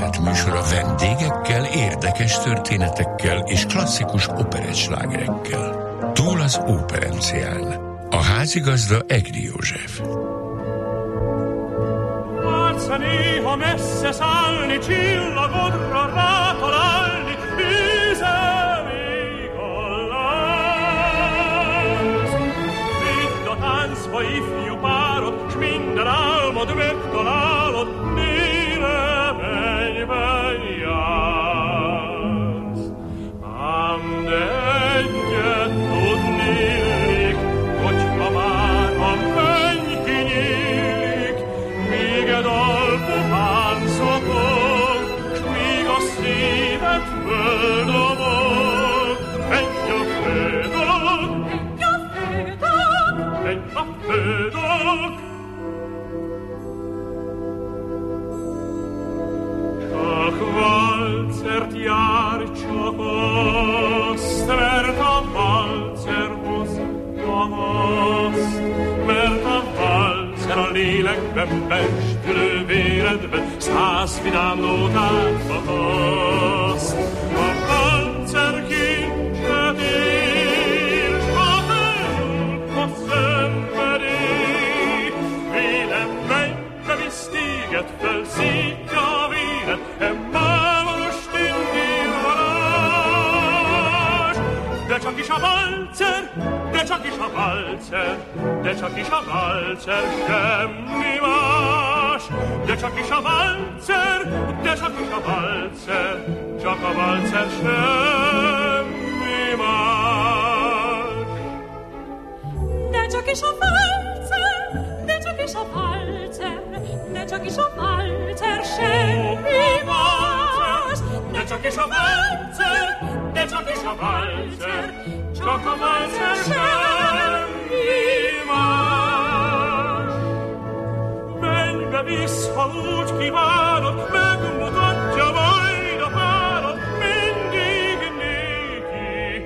operettműsor a vendégekkel, érdekes történetekkel és klasszikus operettslágerekkel. Túl az óperencián. A házigazda Egri József. Látsz néha messze szállni, csillagodra rátalálni, bízel még a láz. Vidd a táncba ifjú párod, s minden álmod megtalálod, mire mennyben jársz. Ám de egyet tudnék, hogyha már a menny kinyílik, míged alpuhán szokog, s míg a szíved földobog. Menj a fődog, menj a fődog. Csak valcert jár, csak azt, mert a valcer hozta azt, mert a valcer a lélekben, bestülő véredben 100 vidám nótát akaszt. A valcer kincset ér, s a főnk a szenvedély. Vélem mennybe visz téged, felszítja a véred, emmámonos tündér varázs. De csak is a valcer, de csak is a valcer, de csak is a valcer, semmi más. De csak is a valcer, de csak is a valcer, csak a valcer, semmi más. De csak is a valcer, de csak is a valcer, de csak is a valcer, semmi más. De csak is a valcer, de csak is a valcer, csak a valcer, semmi más. Mennybe visz, ha úgy kívánod, megmutatja majd a párod, mindig nékit.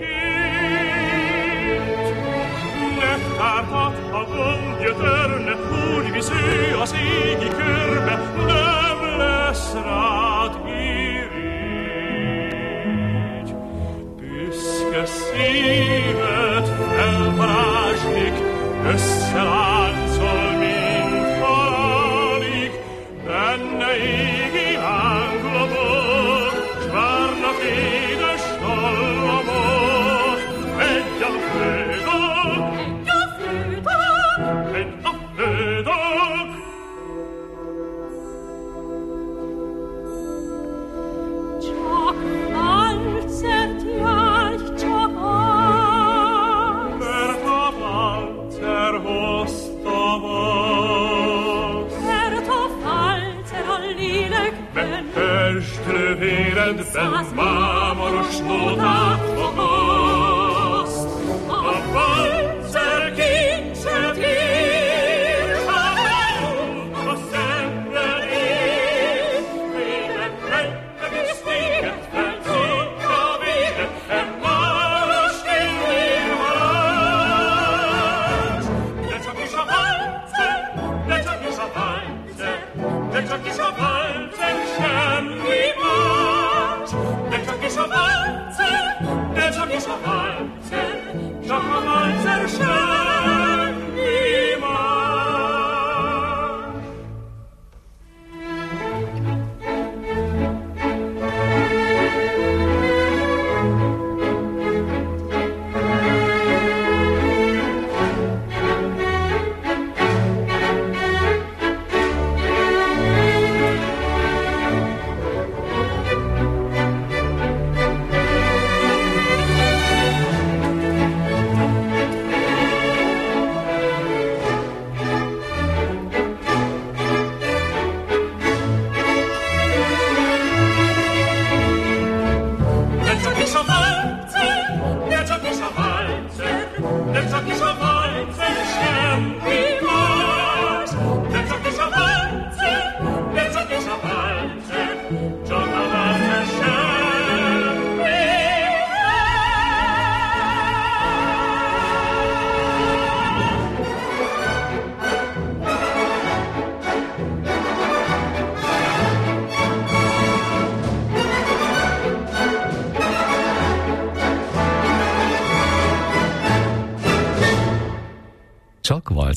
Nektárt ad, ha gondja törne, úgy visz ő az égi körbe, nem lesz rád irigy. Büszke szívet felvarázslik, összeláncol, mint halálig, benne égi láng lobog, s várnak édes dallamok. Megy a fődog, megy a fődog. Csak valcert jár, csak azt, Mert a valcer hozta azt. mert a valcer a lélekben Bestlő véredben mámoros nótát akaszt. A valcer kincset ír, s a főnk a szenvedély. Vélem mennybe visz téged, felszítja a véred, emmános tündér varázs. De csak is a valcer, de csak is a valcer, de csak is a valcer, semmi más. De csak is a valcer, de csak is a valcer, csak a valcer, semmi más.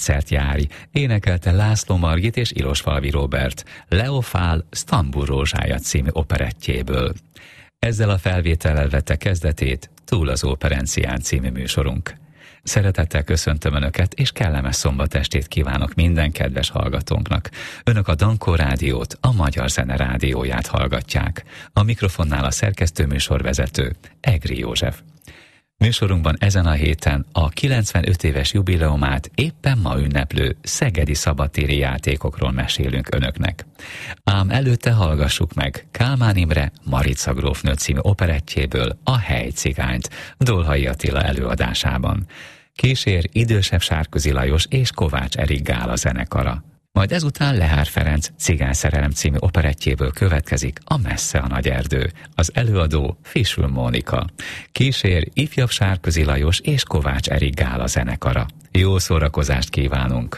koncertjári, énekelte László Margit és Ilosvalvi Róbert Leofál Sztambul rózsája című operettjéből. Ezzel a felvétellel vette kezdetét Túl az Óperencián című műsorunk. Szeretettel köszöntöm Önöket, és kellemes szombatestét kívánok minden kedves hallgatónknak. Önök a Dankó Rádiót, a Magyar Zene Rádióját hallgatják. A mikrofonnál a szerkesztőműsorvezető, Egri József. Műsorunkban ezen a héten a 95 éves jubileumát éppen ma ünneplő szegedi szabadtéri játékokról mesélünk Önöknek. Ám előtte hallgassuk meg Kálmán Imre Marica grófnő című operettjéből a Helycigányt Dolhai Attila előadásában. Kísér idősebb Sárközi Lajos és Kovács Erik Gála zenekara. Majd ezután Lehár Ferenc Cigányszerelem című operettjéből következik a Messze a nagy erdő. Az előadó Fisül Mónika. Kísér ifjabb Sárközi Lajos és Kovács Erik Gála zenekara. Jó szórakozást kívánunk!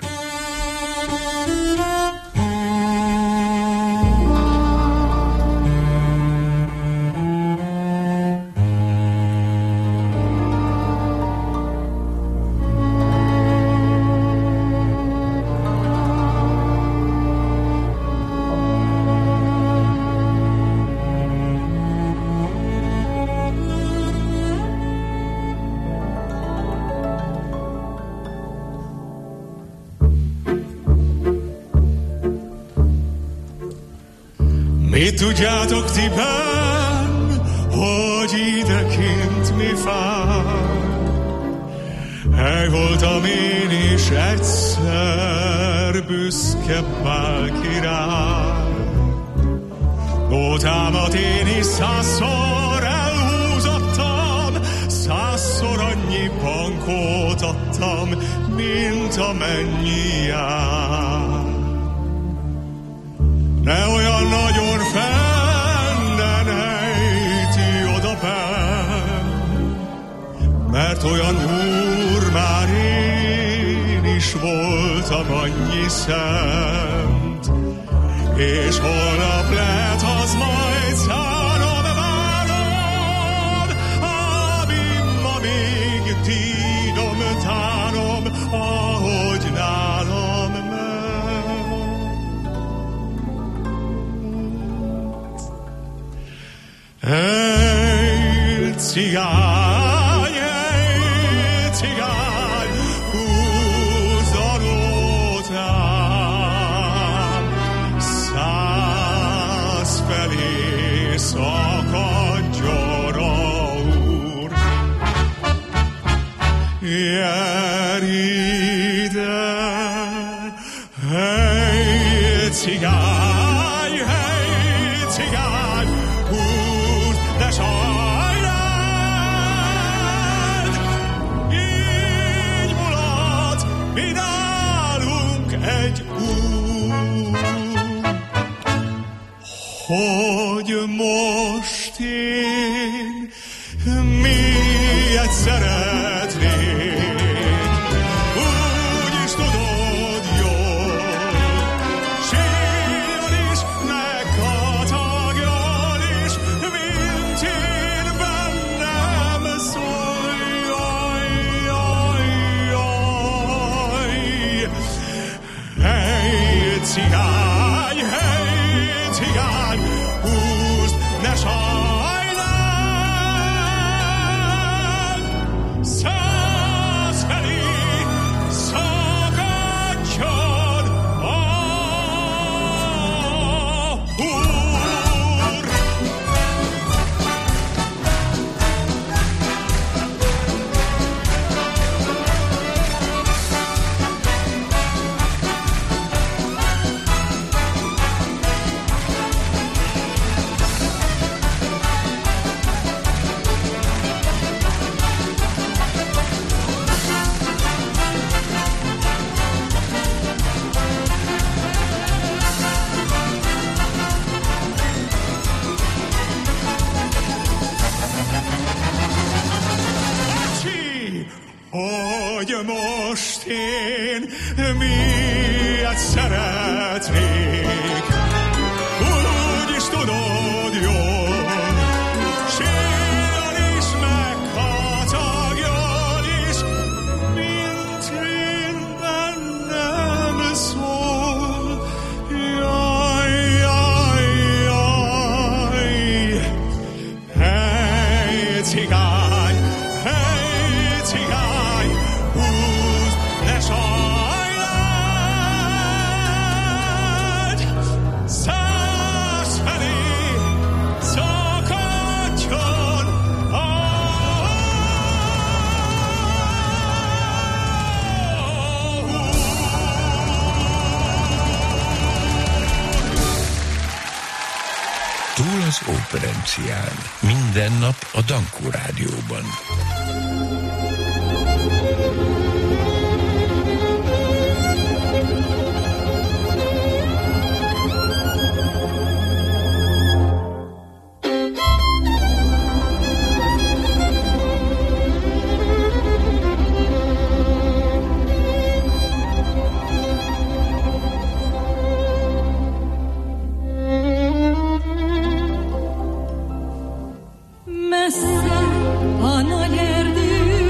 Mi tudjátok ti benn, hogy idekint mi fáj? Hely voltam én is egyszer büszke Pál király. Nótámat én is 100-szor elhúzottam, 100-szor annyi bankót adtam, mint amennyi jár. Ne olyan nagyon fennen ejti oda benn, mert olyan úr már én is voltam annyi szent, és holnap lehet az majd szánom várom, ami ma még tínom tánom, ahogy nálam ment. Hey, cigány, húzd a nótám, 100 felé szakadjon a úr. Jár ide, hey, cigány, húzd, de sajnáld, így mulat, mi nálunk egy úr, hogy most én miért szeretnék, úgy is tudod jól, sírjon is, meg katagjon is, mint én bennem szól, jaj, jaj, jaj. Hey, cigány, húzd, ne sajnáld, 100 felé szakadjon a úr. Hogy most én miért szeretnék, úgy is tudod jól, sírjon is, meg katagjon is, mint én bennem Túl az Operencián. Minden nap a Dankó Rádióban. Messze a nagy erdő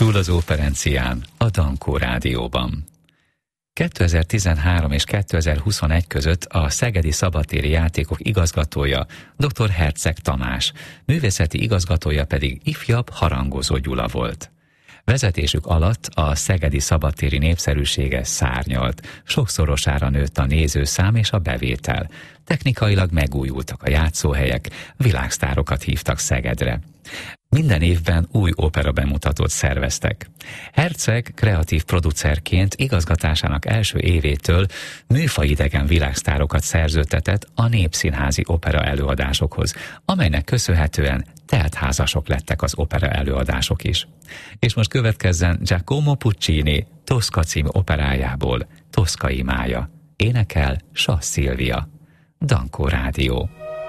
Túl az Operencián, a Dankó Rádióban. 2013 és 2021 között a Szegedi Szabadtéri Játékok igazgatója dr. Herceg Tamás, művészeti igazgatója pedig ifjabb Harangozó Gyula volt. Vezetésük alatt a szegedi szabadtéri népszerűsége szárnyalt, sokszorosára nőtt a nézőszám és a bevétel. Technikailag megújultak a játszóhelyek, világsztárokat hívtak Szegedre. Minden évben új opera bemutatót szerveztek. Herceg kreatív producerként igazgatásának első évétől műfajidegen világsztárokat szerződtetett a népszínházi opera előadásokhoz, amelynek köszönhetően teltházasok lettek az opera előadások is. És most következzen Giacomo Puccini Tosca című operájából Toszkai mája. Énekel Sass Szilvia. Dankó Rádió.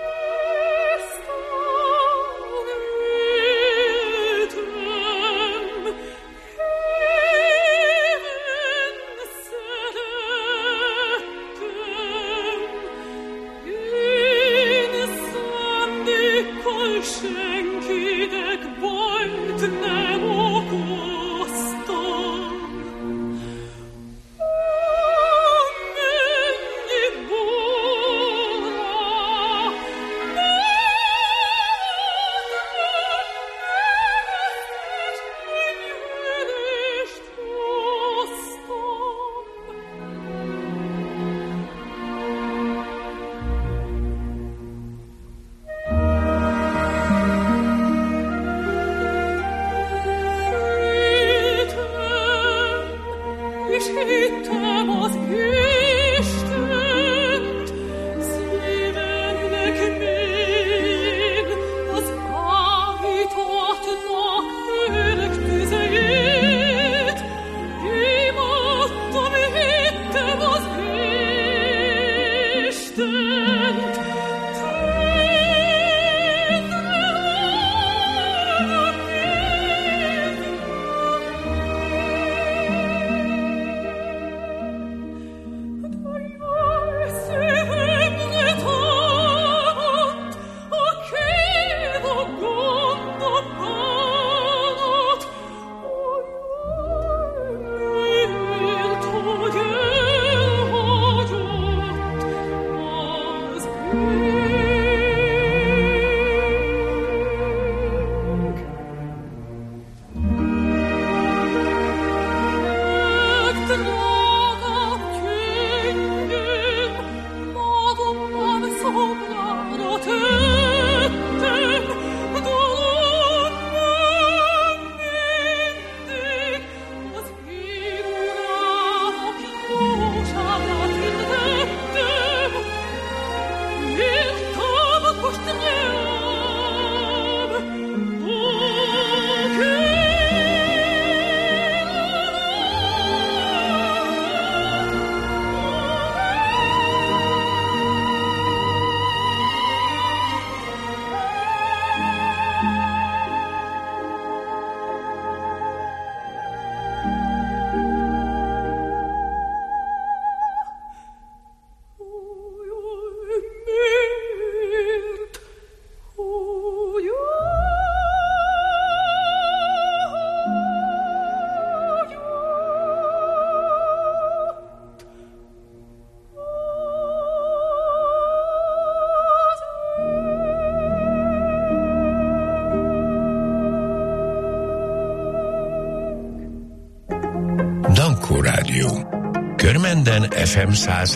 Dankó Rádió. Körmenden FM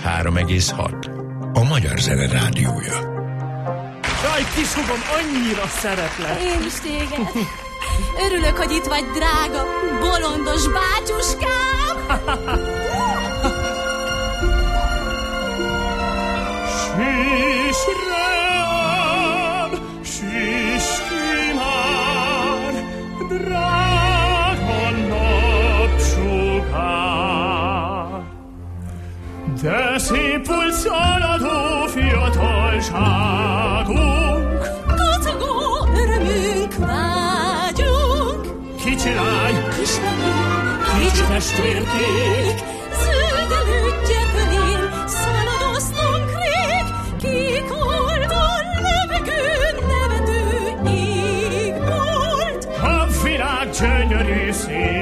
103,6. A magyar zene rádiója. Jaj, kisugom, annyira szeretlek! Én is téged. Örülök, hogy itt vagy, drága, bolondos bátyuskám! Süss rám, süss ki már, drága napsugár. De szépül szaladó fiatalságunk, Kacagó örömünk, vágyunk, kicsi lány, kislány, kicsi testvérkék, zöldelő gyepelén szaladoztunk rég, kék oldal levegőn nevető ég volt. a világ gyönyörű szép.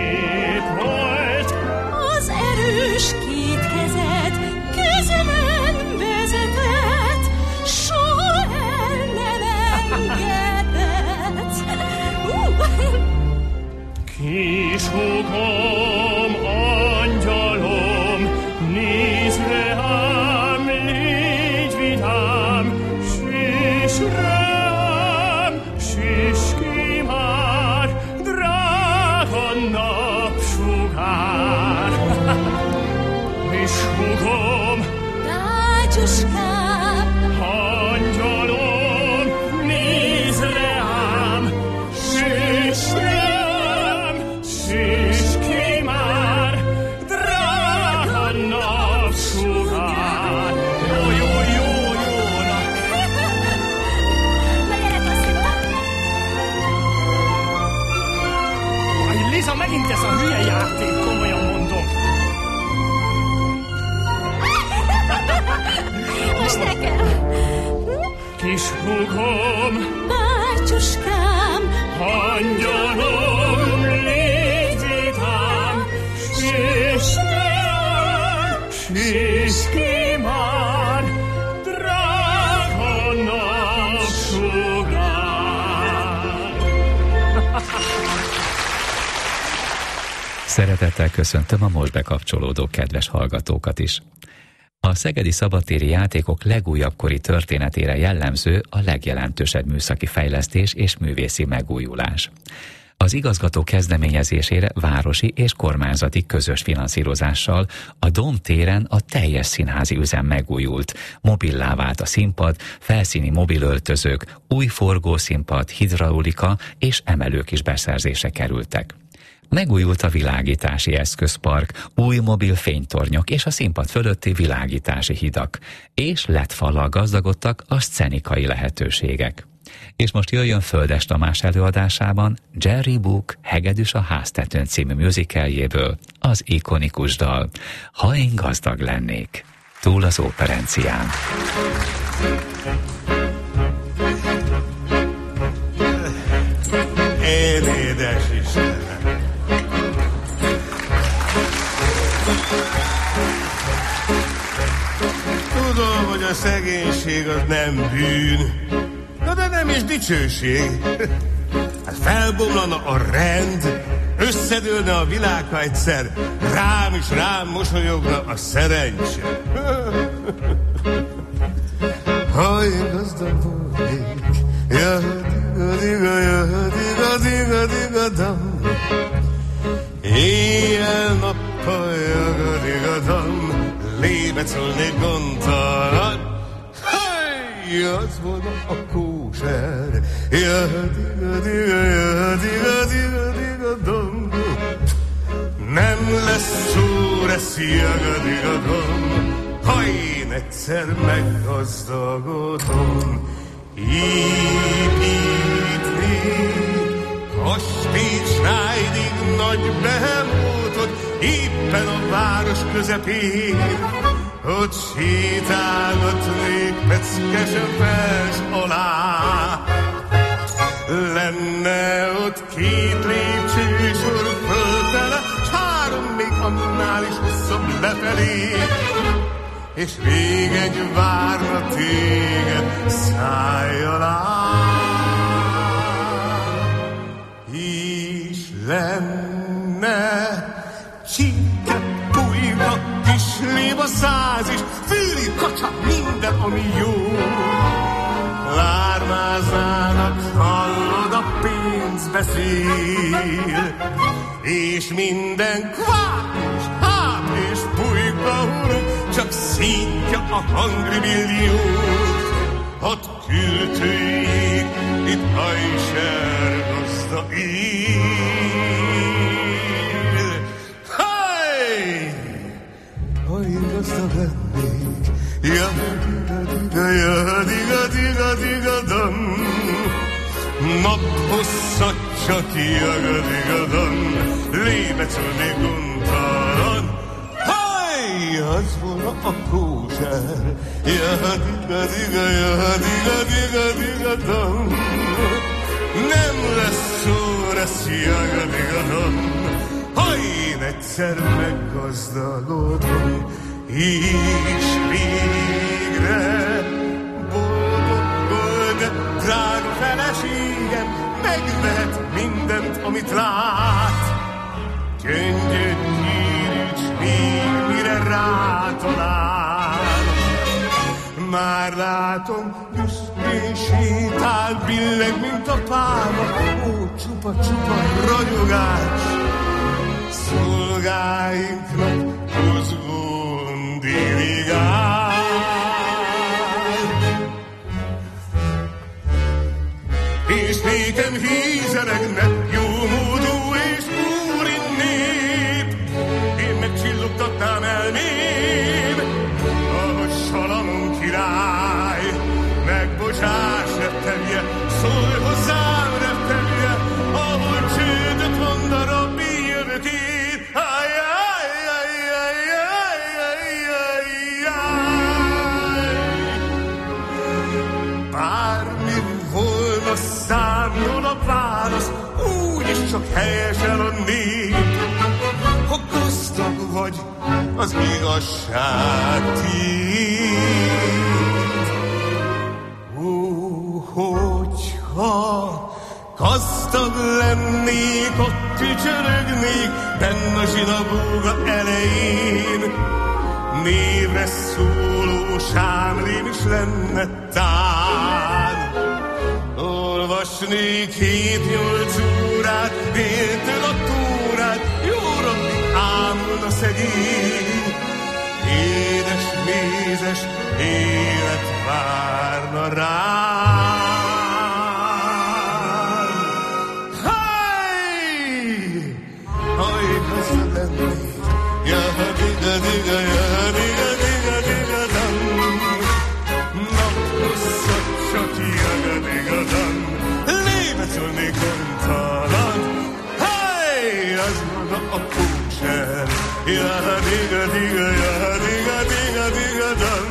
bácsuskám. Angyalom, nézz rám, süss rám, süss ki már, drága napsugár. Jó, jó, jó, jó. Na gyere, Taszika! Aj, Liza, megint ez a hülye játék, komolyan mondom. Most nekem. Kis húgom, Bácsuskám, angyalom, légy vidám, süss rám, süss ki már, drága napsugár. Szeretettel köszöntöm a most bekapcsolódó kedves hallgatókat is. A szegedi szabadtéri játékok legújabb kori történetére jellemző a legjelentősebb műszaki fejlesztés és művészi megújulás. Az igazgató kezdeményezésére városi és kormányzati közös finanszírozással a Dóm téren a teljes színházi üzem megújult, mobillá vált a színpad, felszíni mobilöltözők, új forgószínpad, hidraulika és emelők is beszerzésre kerültek. Megújult a világítási eszközpark, új mobil fénytornyok és a színpad fölötti világítási hidak, és LED fallal gazdagodtak a szcenikai lehetőségek. És most jöjjön Földes Tamás előadásában Jerry Book Hegedűs a háztetőn című musicaljéből az ikonikus dal Ha én gazdag lennék, túl az Operencián. Én édes Istenem! Tudom, hogy a szegénység az nem bűn, de nem is dicsőség. Hát felbomlana a rend, összedőlne a világ, ha egyszer rám is rám mosolyogna a szerencse. Ha én gazdag volnék, jadiga-diga-dam, éjjel-nappal jadiga-dam, lébecolnék gondtalan. Az volna a kóser, jadiga-diga-diga-diga-dam. Nem lesz szó, lesz jadiga-dam, ha én egyszer meggazdagodom. Építni a Stétsnájdig nagy behemótot éppen a város közepén, ott sétálgatnék peckesen vers alá. Lenne ott 2 lépcsősor föltele, s 3 még annál is hosszabb lefelé, és még egy várna téged száj alá. És lenne csíke, pulyka, kis léba, száz és fűri, kacsa, minden, ami jó. Lármáznának, hallod, a pénz beszél, és minden kvák és hát és pulyka huruk csak szítja a hangri milliót. Ott kürtőjék, itt hajser gazda él. Hely! Ha én gazdag lennék, jadiga-diga-diga-diga-dam, naphosszat csak jadiga-diga-dam, lébecolnék gondtalan. Hely! Az volna a kóser, jadiga-diga-diga-diga-diga-dam. Nem lesz szó, lesz jadiga-dam, ha én egyszer meggazdagodom, és végre boldog, de drága feleségem megvehet mindent, amit lát. Gyöngyöt nyíríts még, mire rátalál. Már látom, büszkén sétál, billeg, mint a pálma. Ó, csupa-csupa ragyogás, szolgáinknak buzgón dirigál. csak helyesen a nép. Ha gazdag vagy, az igazság tiéd. Hogyha gazdag lennék, ott tücsörögnék benn a zsinagóga elején. Névre szóló sámlém is lenne tán. Olvasnék 7-8 órát, déltől a tórát, jóra ámulna szegény. Édes, mézes élet várna rám. Haj, gazdag lennék, jaha, diga, diga, jaha, diga, diga, diga, dam. Naphosszat csak jaga, diga, dam. Lébe szólnék öntalan. Haj, az maga a kóser, jaha, diga, diga, jaha, diga, diga, diga, dam.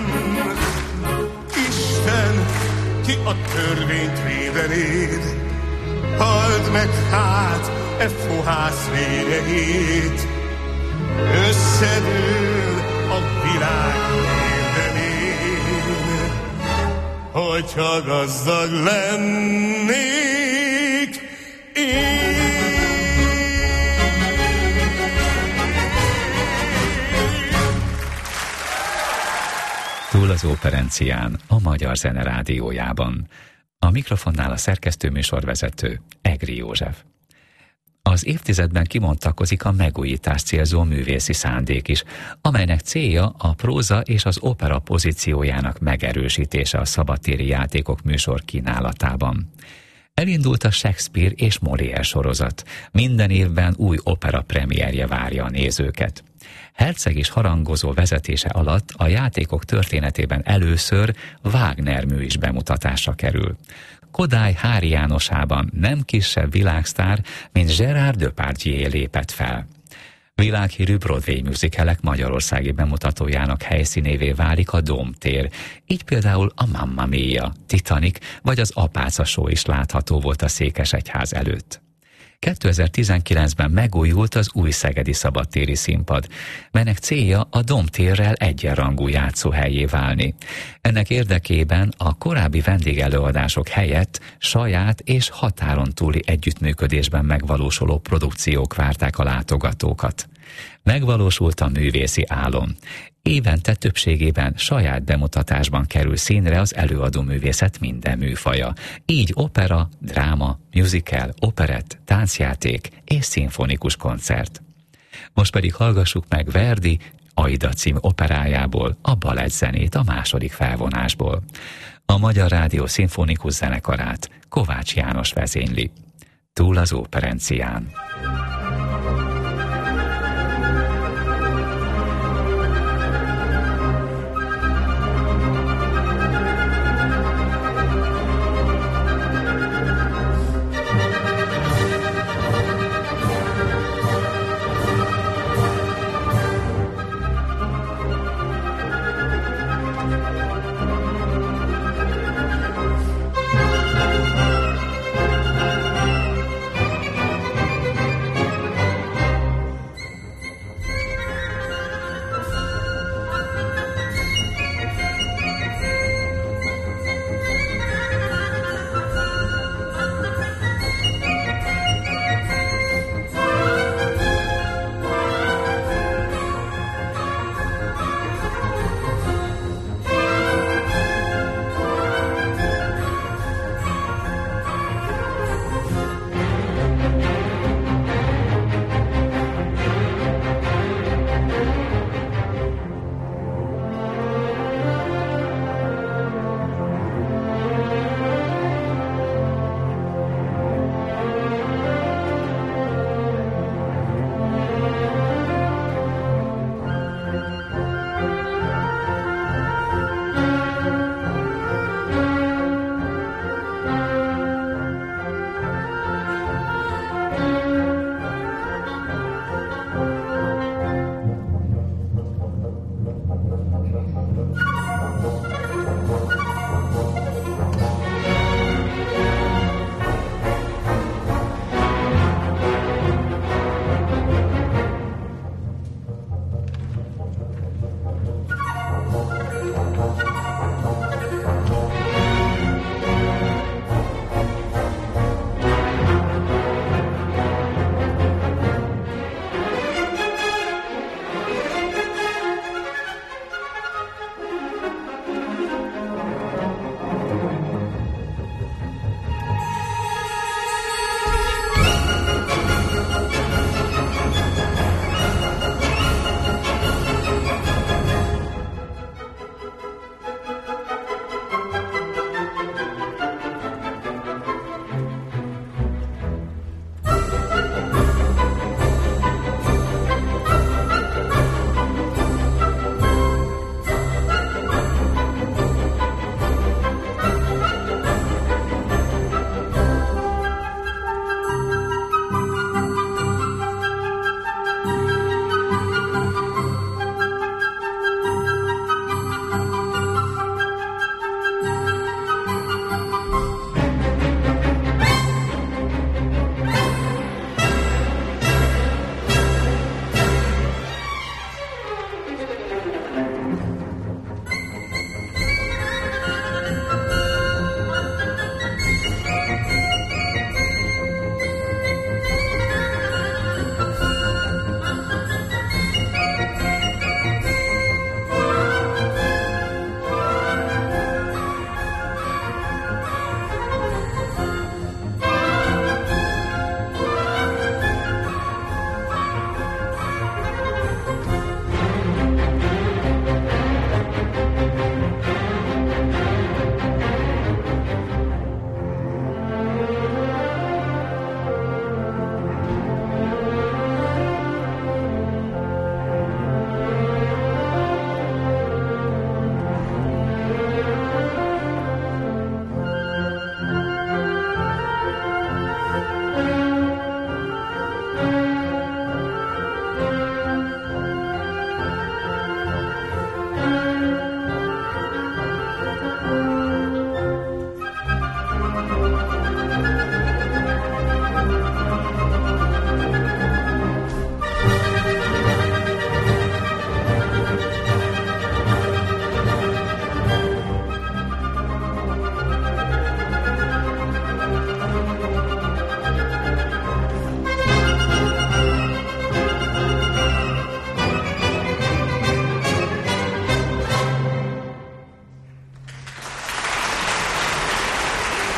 Isten, ki a törvényt védenéd, halld meg hát e fohász végeit. Összedől a világ mindenén, hogyha gazdag lennék én. Túl az Óperencián, a Magyar Zene Rádiójában. A mikrofonnál a szerkesztő műsorvezető Egri József. Az évtizedben kibontakozik a megújítást célzó művészi szándék is, amelynek célja a próza és az opera pozíciójának megerősítése a szabadtéri játékok műsor kínálatában. Elindult a Shakespeare és Molière sorozat. Minden évben új opera premierje várja a nézőket. Herceg és harangozó vezetése alatt a játékok történetében először Wagner mű is bemutatásra kerül. Kodály Hári Jánosában nem kisebb világsztár, mint Gérard Depardieu lépett fel. Világhírű Broadway musicalek magyarországi bemutatójának helyszínévé válik a Dómtér, így például a Mamma Mia, Titanic vagy az Apáca Show is látható volt a Székesegyház előtt. 2019-ben megújult az új szegedi szabadtéri színpad, melynek célja a Dómtérrel egyenrangú játszóhellyé válni. Ennek érdekében a korábbi vendégelőadások helyett saját és határon túli együttműködésben megvalósuló produkciók várták a látogatókat. Megvalósult a művészi álom. Évente többségében saját bemutatásban kerül színre az előadó művészet minden műfaja. Így opera, dráma, musical, operett, táncjáték és szimfonikus koncert. Most pedig hallgassuk meg Verdi Aida című operájából a balettzenét a második felvonásból. A Magyar Rádió szimfonikus zenekarát Kovács János vezényli. Túl az Óperencián.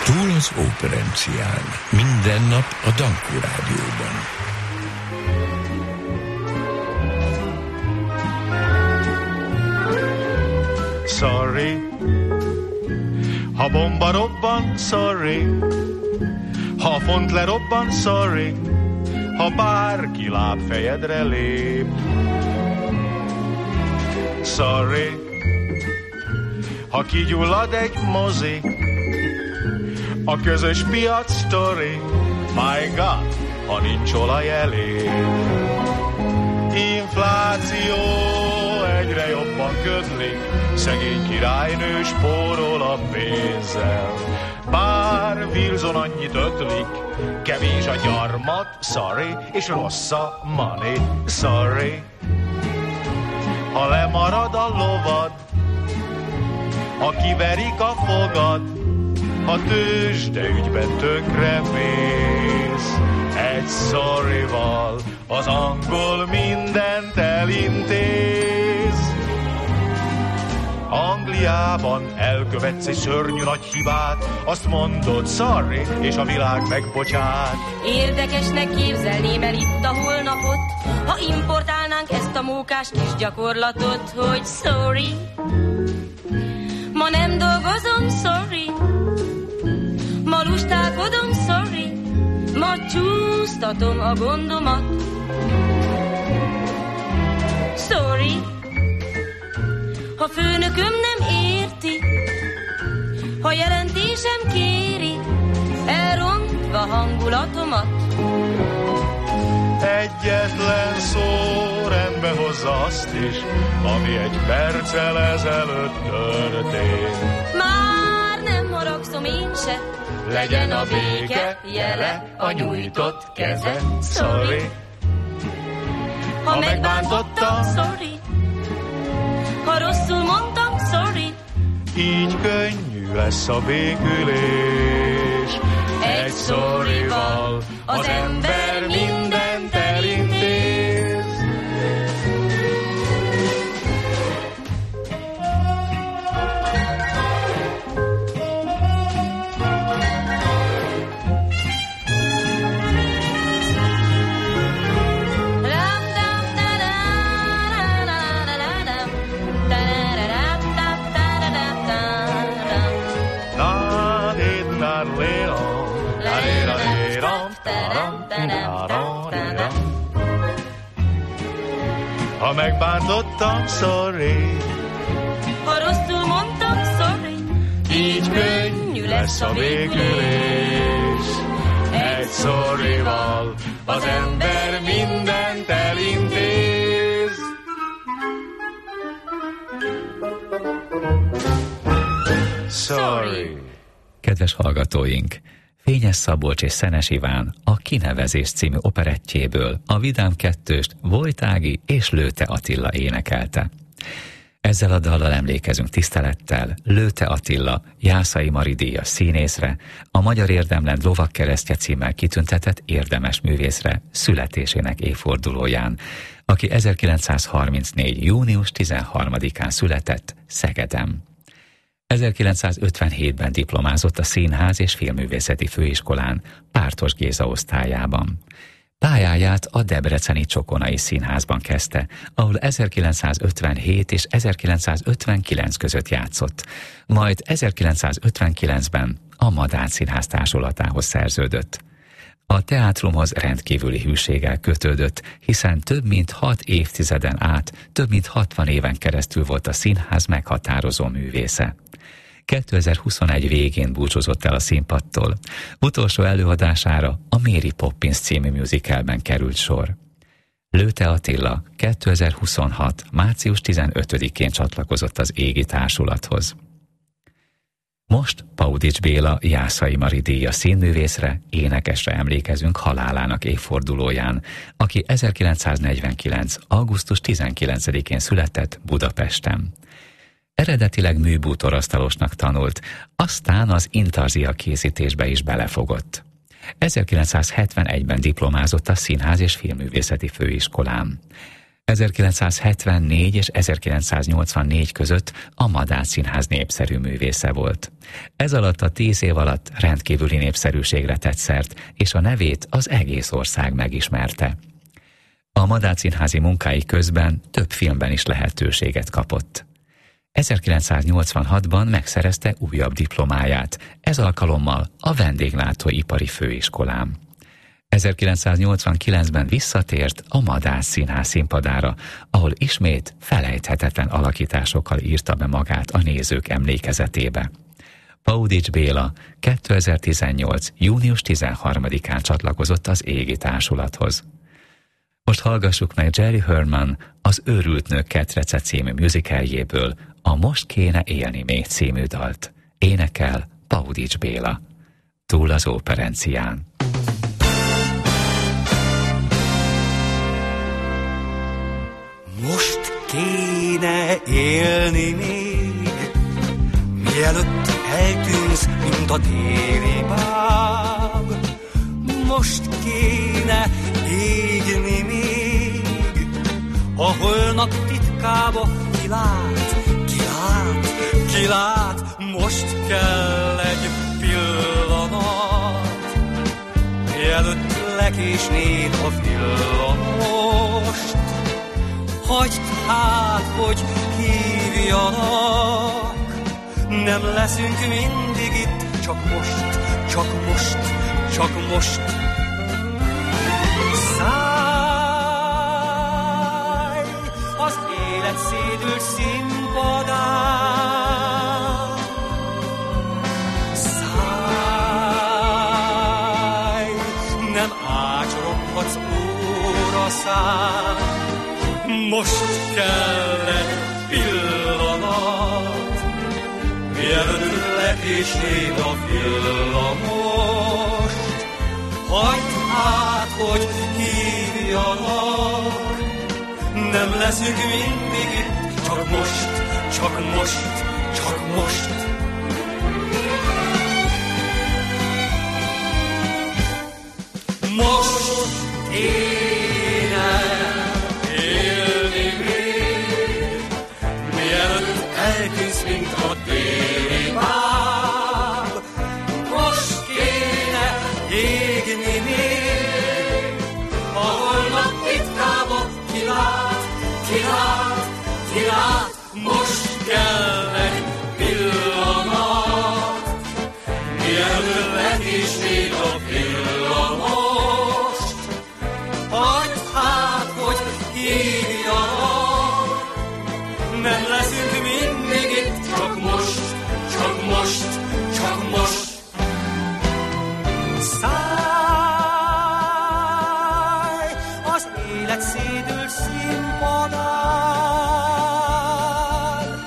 Túl az Óperencián. Minden nap a Dankó Rádióban. Sorry, ha bomba robban, sorry, ha font lerobban, sorry, ha bárki lábfejedre lép. Sorry, ha kigyullad egy mozi, a közös piac sztori, my God, ha nincs olaj elég. Infláció egyre jobban ködlik, szegény királynő spórol a pénzzel. Bár Wilson annyit ötlik, kevés a gyarmat, sorry, és rossz a money, sorry. Ha lemarad a lovad, ha kiverik a fogad, ha tőzsdeügyben tönkre mész, egy sorryval az angol mindent elintéz. Angliában elkövetsz egy szörnyű nagy hibát, azt mondod sorry, és a világ megbocsát. Érdekesnek képzelném el itt a holnapot, ha importálnánk ezt a mókás kis gyakorlatot, hogy sorry, ma nem dolgozom, sorry, ma lustálkodom, sorry, ma csúsztatom a gondomat. Sorry, ha főnököm nem érti, ha jelentésem kéri, elrontva hangulatomat. Egyetlen szó rendbe hozza azt is, ami egy perccel ezelőtt történt. Már nem haragszom én se, legyen a béke jele a nyújtott keze. Sorry, ha megbántottam, sorry, ha rosszul mondtam, sorry, így könnyű lesz a békülés. Egy sorryval az ember mindent elintéz. Ha megbántottam, sorry, ha rosszul mondtam, sorry, így könnyű lesz a végülés. Egy sorryval az ember mindent elintéz. Sorry. Kedves hallgatóink! Fényes Szabolcs és Szenes Iván a Kinevezés című operettjéből a Vidám kettőst Vojt Ági és Lőte Attila énekelte. Ezzel a dallal emlékezünk tisztelettel Lőte Attila Jászai Mari díjas színészre, a Magyar Érdemrend Lovagkeresztje címmel kitüntetett érdemes művészre születésének évfordulóján, aki 1934. június 13-án született Szegeden. 1957-ben diplomázott a Színház és Filmművészeti Főiskolán Pártos Géza osztályában. Pályáját a debreceni Csokonai Színházban kezdte, ahol 1957 és 1959 között játszott, majd 1959-ben a Madách Színház társulatához szerződött. A teátrumhoz rendkívüli hűséggel kötődött, hiszen több mint 6 évtizeden át, több mint 60 éven keresztül volt a színház meghatározó művésze. 2021 végén búcsúzott el a színpadtól. Utolsó előadására a Mary Poppins című musicalben került sor. Lőte Attila 2026. március 15-én csatlakozott az égi társulathoz. Most Paudics Béla Jászai Mari díjas színművészre, énekesre emlékezünk halálának évfordulóján, aki 1949. augusztus 19-én született Budapesten. Eredetileg műbútorasztalosnak tanult, aztán az intarzia készítésbe is belefogott. 1971-ben diplomázott a Színház és Filmművészeti Főiskolán. 1974 és 1984 között a Madách Színház népszerű művésze volt. Ez alatt a 10 év alatt rendkívüli népszerűségre tett szert, és a nevét az egész ország megismerte. A Madách Színházi munkái közben több filmben is lehetőséget kapott. 1986-ban megszerezte újabb diplomáját, ez alkalommal a Vendéglátóipari Főiskolán. 1989-ben visszatért a Madách Színház színpadára, ahol ismét felejthetetlen alakításokkal írta be magát a nézők emlékezetébe. Paudics Béla 2018. június 13-án csatlakozott az Égi Társulathoz. Most hallgassuk meg Jerry Herman az Őrült nők ketrece című musicaljéből a Most kéne élni még című dalt. Énekel Paudics Béla. Túl az Óperencián. Most kéne élni még, mielőtt eltűnsz, mint a téli báb. Most kéne égni még, a holnap titkába kilát, kilát, kilát. Most kell egy pillanat, mielőtt lekésnéd a villamost. Hagyd hát, hogy hívjanak, nem leszünk mindig itt, csak most, csak most, csak most. Szállj az élet szédült színpadán, szállj, nem ácsoroghatsz óraszám. Most kell egy pillanat, mielőtt lekésnéd a villamost. Hagyd hát, hogy hívjanak, nem leszünk mindig itt, csak most, csak most, csak most. Most kéne eltűnsz, mint a téli báb. Most kéne égni még, a holnap titkába kilát, kilát, kilát. Most kell egy pillanat, mielőtt lekésnéd a villamost. Hagyd hát, hogy hívjanak, nem leszünk mindig itt, csak most, csak most, csak most. Szállj az élet szédült színpadán,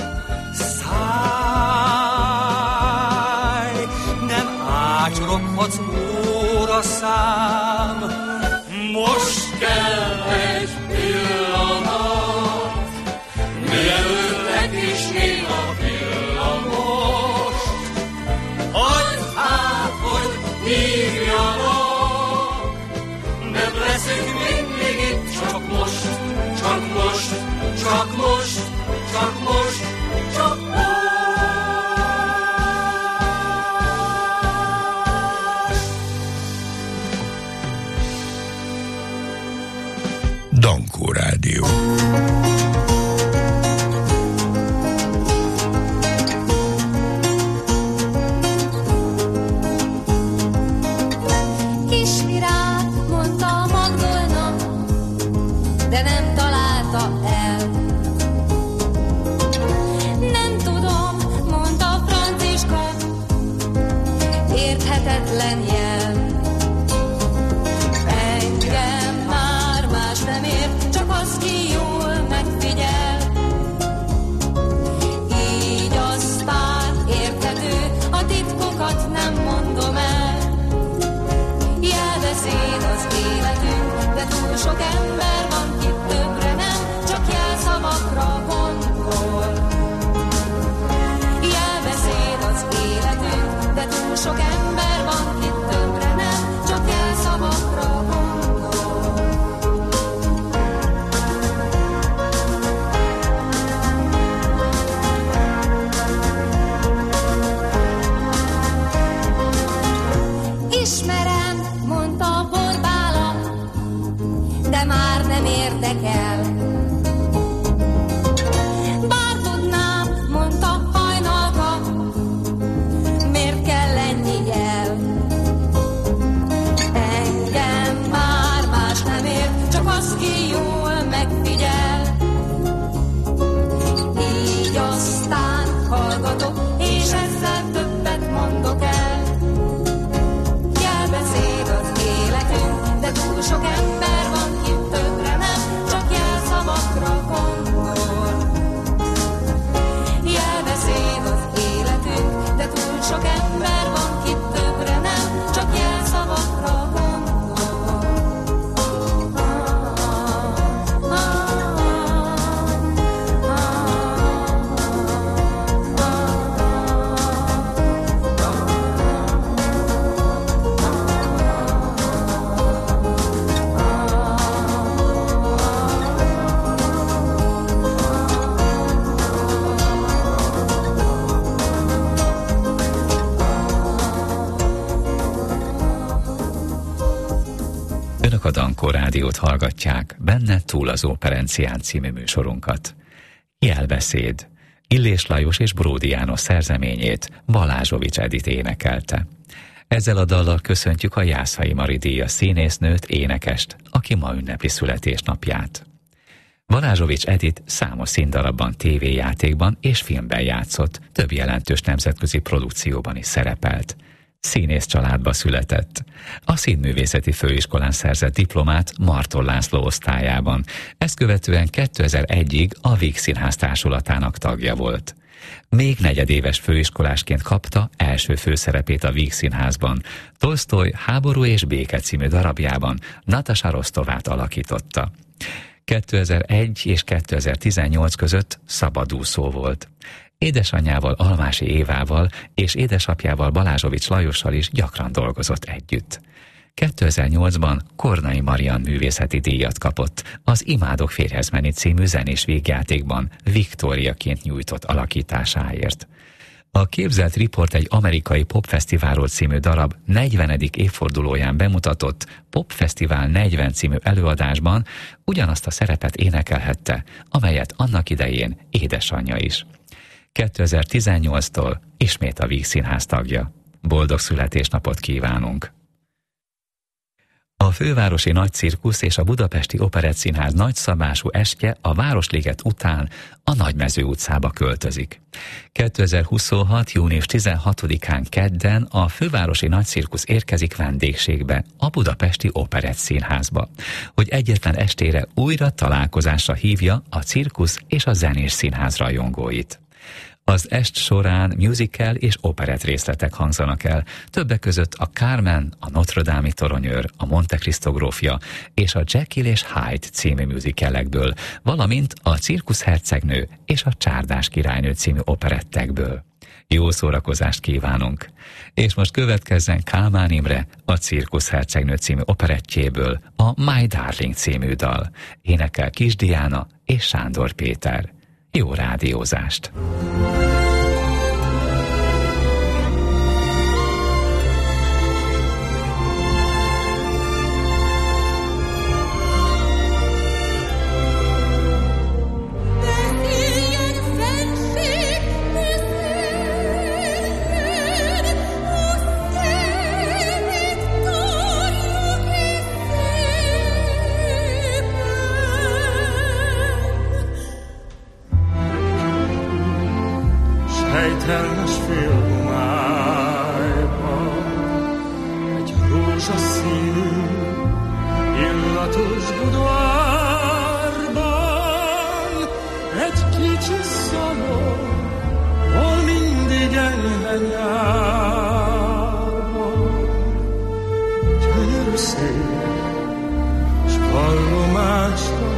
szállj, nem ácsoroghatsz óraszám. Most kell egy pillanat, mielőtt lekésnéd a villamost. Hagyd hát, hogy hívjanak, nem leszünk mindig itt, csak most, csak most, csak most, csak most, csak most. Dong. Önök a Dankó Rádiót hallgatják, benne Túl az Óperencián című műsorunkat. Jelbeszéd. Illés Lajos és Bródi János szerzeményét Balázsovics Edit énekelte. Ezzel a dallal köszöntjük a Jászai Mari díjas színésznőt, énekest, aki ma ünnepli születésnapját. Balázsovics Edit számos színdarabban, tévéjátékban és filmben játszott, több jelentős nemzetközi produkcióban is szerepelt. Színész családba született. A Színművészeti Főiskolán szerzett diplomát Marton László osztályában, ezt követően 2001-ig a Víg Színház társulatának tagja volt. Még negyedéves főiskolásként kapta első főszerepét a Víg Színházban. Tolsztoj Háború és béke című darabjában Natasa Rostovát alakította. 2001 és 2018 között szabadúszó volt. Édesanyjával, Almási Évával és édesapjával, Balázsovics Lajossal is gyakran dolgozott együtt. 2008-ban Kornai Marian művészeti díjat kapott az Imádok férjhez menni című zenés vígjátékban Viktóriaként nyújtott alakításáért. A Képzelt Riport egy amerikai popfesztiválról című darab 40. évfordulóján bemutatott Popfesztivál 40 című előadásban ugyanazt a szerepet énekelhette, amelyet annak idején édesanyja is. 2018-tól ismét a Víg Színház tagja. Boldog születésnapot kívánunk! A Fővárosi Nagycirkusz és a Budapesti Operettszínház nagyszabású estje a Városliget után a Nagymező utcába költözik. 2026. június 16-án kedden a Fővárosi Nagycirkusz érkezik vendégségbe a Budapesti Operettszínházba, hogy egyetlen estére újra találkozásra hívja a cirkusz és a zenés színház rajongóit. Az est során musical és operett részletek hangzanak el, többek között a Carmen, a Notre-Dame-i toronyőr, a Monte Cristo grófja és a Jekyll és Hyde című musicalekből, valamint a Cirkusz hercegnő és a Csárdás királynő című operettekből. Jó szórakozást kívánunk! És most következzen Kálmán Imre a Cirkusz hercegnő című operettjéből a My Darling című dal. Énekel Kis Diana és Sándor Péter. Jó rádiózást! Sejtelmes félhomályban, egy rózsaszínű, illatos budvárban, egy kicsi szalon, hol mindig enyhe nyárban. Gyönyörű szép, s vallomásra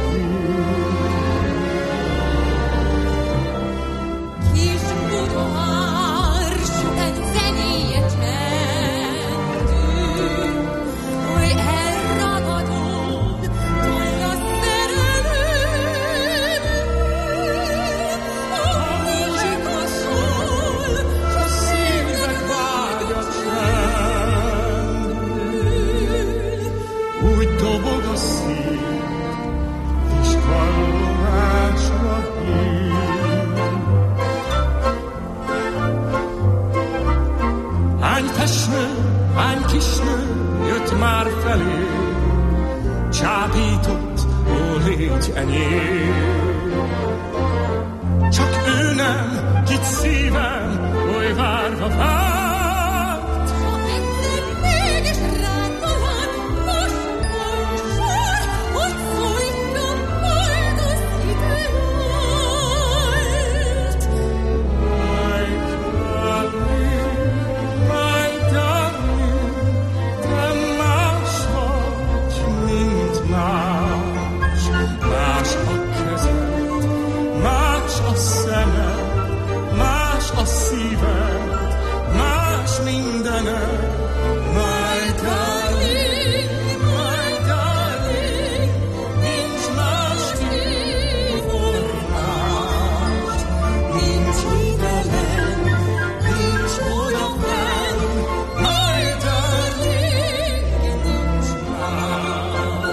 hány kisnő jött már felé, csábított, ó, légy enyém. Csak ő nem, kit szívem, oly várva várt. Ha egyszer mégis rád talán, most sor, hogy szólítom, boldog időt. Más a szíved, más mindened. My darling, nincs más kiforrás, nincs idelen, nincs odafenn. My darling, nincs más.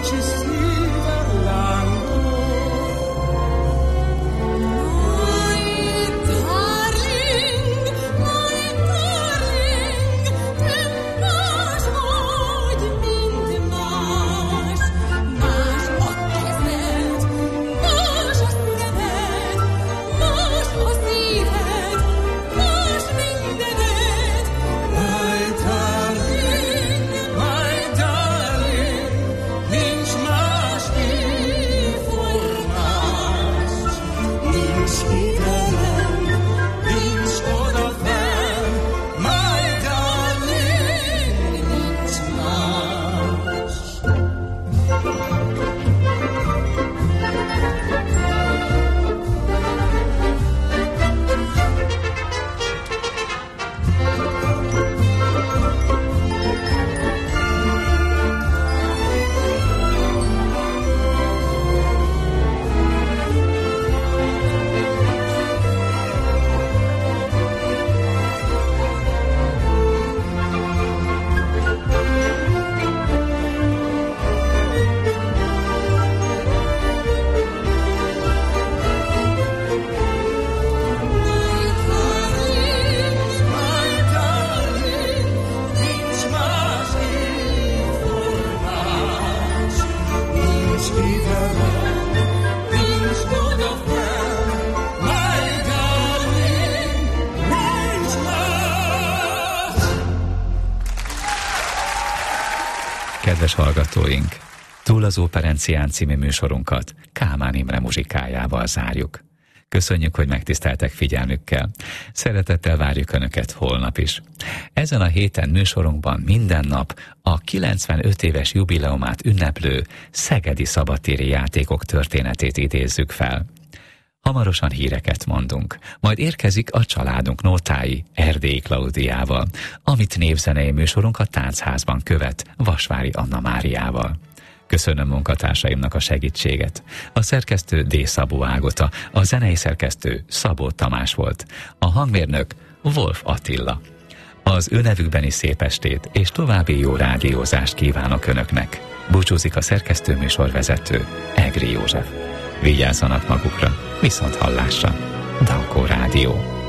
Kedves hallgatóink, Túl az Óperencián című műsorunkat Kálmán Imre muzsikájával zárjuk. Köszönjük, hogy megtiszteltek figyelmükkel. Szeretettel várjuk Önöket holnap is. Ezen a héten műsorunkban minden nap a 95 éves jubileumát ünneplő szegedi szabadtéri játékok történetét idézzük fel. Hamarosan híreket mondunk, majd érkezik a családunk nótái Erdélyi Klaudiával, amit névzenei műsorunk a Táncházban követ Vasvári Anna Máriával. Köszönöm munkatársaimnak a segítséget. A szerkesztő D. Szabó Ágota, a zenei szerkesztő Szabó Tamás volt, a hangmérnök Wolf Attila. Az ő nevükben is szép estét és további jó rádiózást kívánok Önöknek. Búcsúzik a szerkesztő műsorvezető Egri József. Vigyázzanak magukra, viszont hallásra. Dankó Rádió.